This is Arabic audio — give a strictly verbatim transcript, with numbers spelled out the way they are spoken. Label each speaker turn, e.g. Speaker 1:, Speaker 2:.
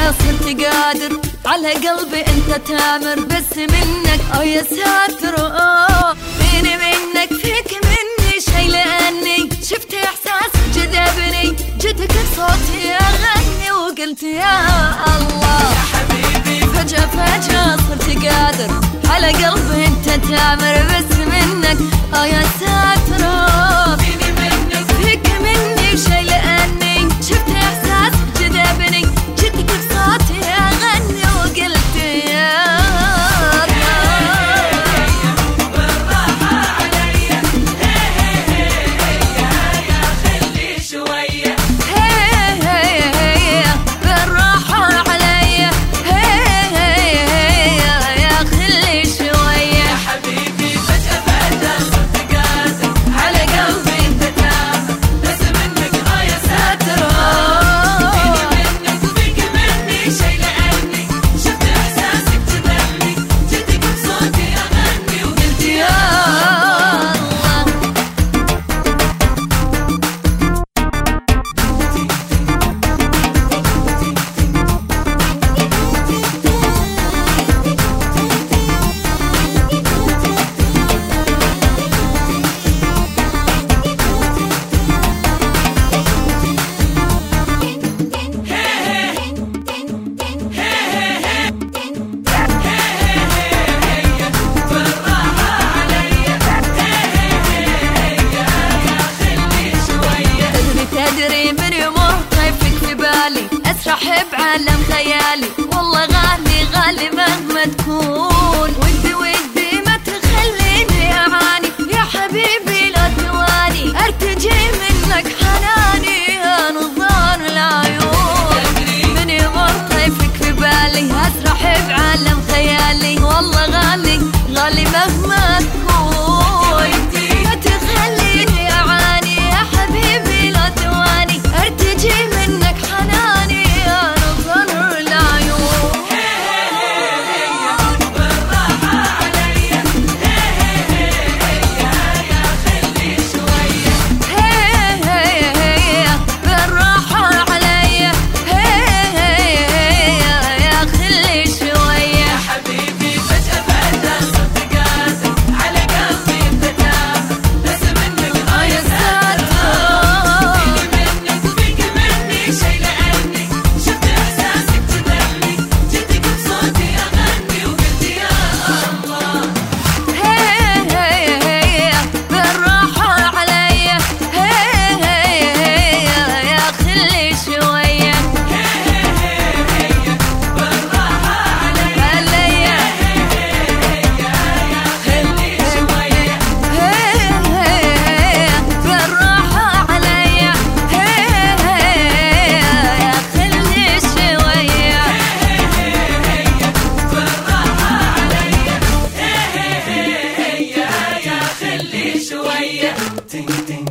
Speaker 1: صرت قادر على قلبي انت تامر، بس منك اه يا ساتر اه بيني منك فيك مني شي، لاني شفت احساس جذبني جتك بصوتي اغني وقلت يا الله
Speaker 2: يا حبيبي.
Speaker 1: فجأة فجأة صرت قادر على قلبي انت تامر، بس منك اه يا ساتر اه
Speaker 2: بيني منك
Speaker 1: فيك مني شي، لاني شفت احساس جذبني جتك بصوتي اغني وقلت يا
Speaker 2: بالراحة عليا، يا خلي شوية.
Speaker 1: بالراحة عليا يا خلي شوية.
Speaker 2: يا حبيبي فجأة فجأة صرت قادر على قلبي انت تامر، بس منك اه يا ساتر اه بيني منك وفيك مني شي، لاني شفت احساسك جذبني جتك بصوتي اغني وقلت يا بالراحة عليا، يا خلي شوية.
Speaker 1: تدري تدري من يمر طيفك في بالي اسرح بعالم خيالي، والله غالي غالي مهما تكون، ودي ودي ما تخليني اعاني يا حبيبي لا تواني، ارتجي منك حناني يا نظار العيون. من يمر طيفك في بالي اسرح بعالم خيالي، والله غالي غالي مهما تكون، ما تخليني اعاني يا حبيبي لا تواني، ارتجي منك حناني يا نظر العيون.
Speaker 2: بالراحة عليا، يا خلي شوية.
Speaker 1: بالراحة عليا يا خلي شوية.
Speaker 2: يا حبيبي فجأة فجأة صرت قادر على قلبي انت تامر، بس منك اه يا ساتر بيني منك وفيك مني شي، لاني شفت احساسك جذبني جتك بصوتي اغني وقلت يا الله.
Speaker 1: بالراحة عليا يا خلي شوية.
Speaker 2: بالراحة عليا،
Speaker 1: عليا
Speaker 2: يا خلي شوية.
Speaker 1: بالراحة عليا يا خلي شوية.
Speaker 2: بالراحة عليا، يا خلي شوية.